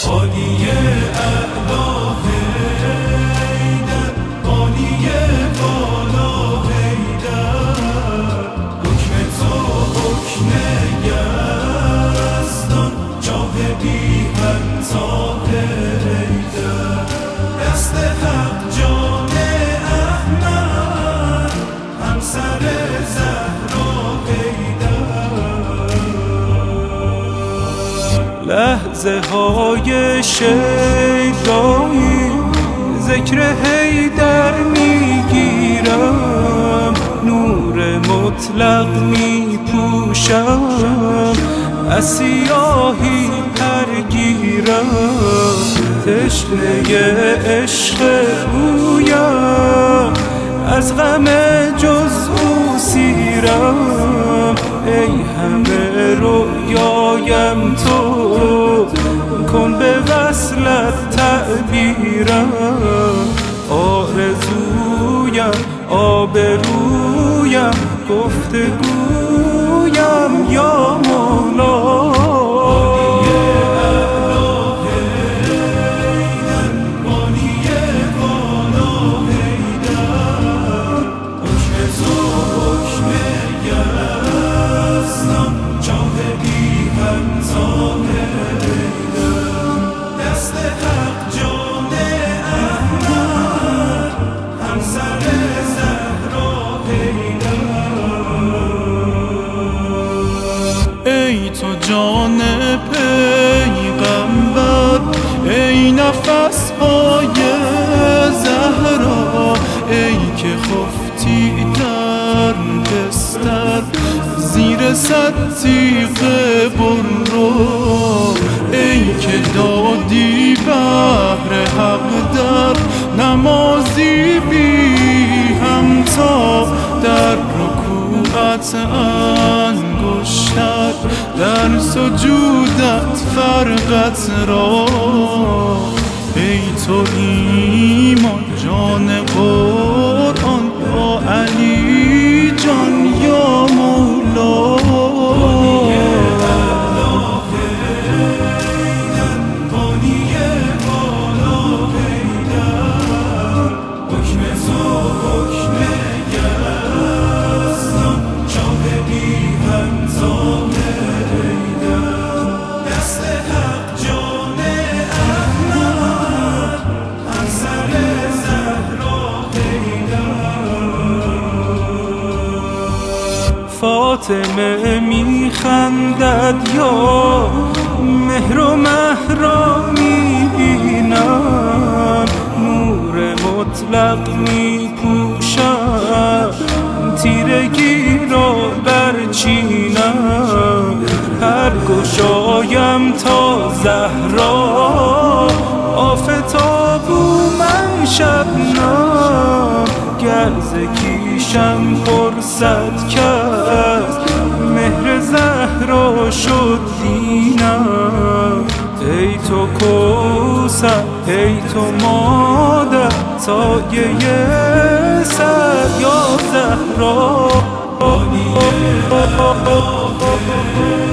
عالی اعلا حیدر، عالی بالا حیدر، حکم تو حکم یزدان، جاه بی همتا حیدر، دست حق جان احمد، همسر زهرا حیدر. لحظه های شیدایی ذکر حیدر میگیرم، نور مطلق میپوشم، از سیاهی پرگیرم، تشنه عشق اویم، از غم جز او سیرم، ای همه رویایم تو، کن به وصلت تعبیرم، آرزویم آبرویم گفتگویم یا مولا. ای تو جان پیغمبر، ای نفس های زهرا، ای که خفتی در بستر زیر صد تیغ برو، ای که دادی بهر حق در نمازی بی همتا، در رکوعت انگشتر در سجودت فرقت را، ای تو ایمان جان قرآن با علی جان یا مولا. فاطمه میخندد یا مهر و مهرا میبینم، نور مطلق میپوشم، تیرگی را برچینم، هر گشایم تا زهرا، آفتابو من شبنم، گرز کیشم پرسد کرد، مهر زهرا شد دینم، ای تو کوثر ای تو مادر، سایه سر یا زهرا.